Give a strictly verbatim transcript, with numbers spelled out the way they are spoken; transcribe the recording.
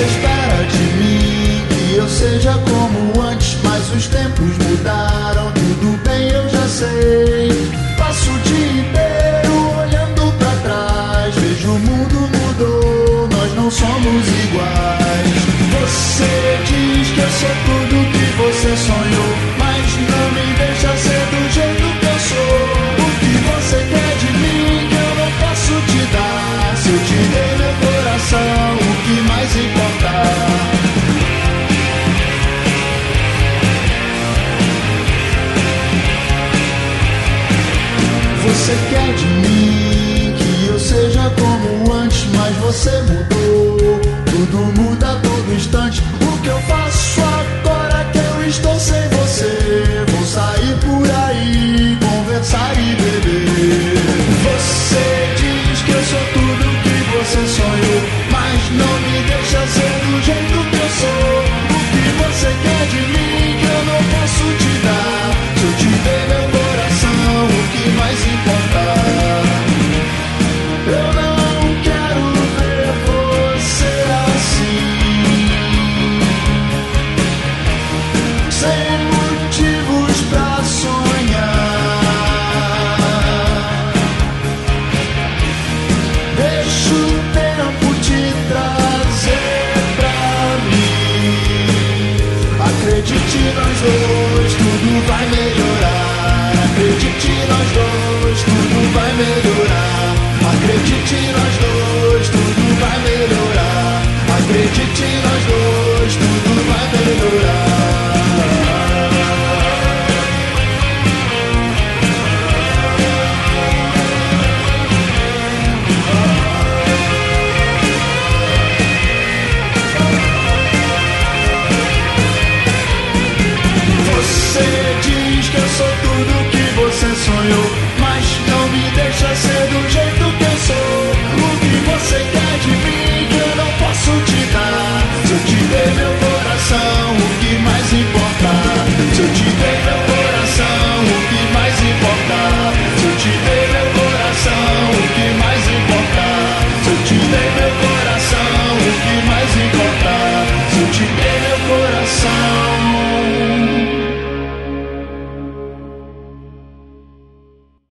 espera de mim que eu seja como antes, mas os tempos mudaram, tudo bem, eu já sei. Passo o dia inteiro olhando pra trás, vejo o mundo mudou, nós não somos iguais. Você diz que eu sou tudo que você sonhou, mas não me deixa ser do jeito que eu sou. O que você quer de mim que eu não posso te dar? Se eu te dei meu coração, o que mais importa? Você quer de mim que eu seja como antes, mas você mudou, tudo muda a todo instante. O que eu faço agora que eu estou sem você? Vou sair por aí, conversar e beber. Você diz que eu sou tudo que você sonhou, mas não me deixa ser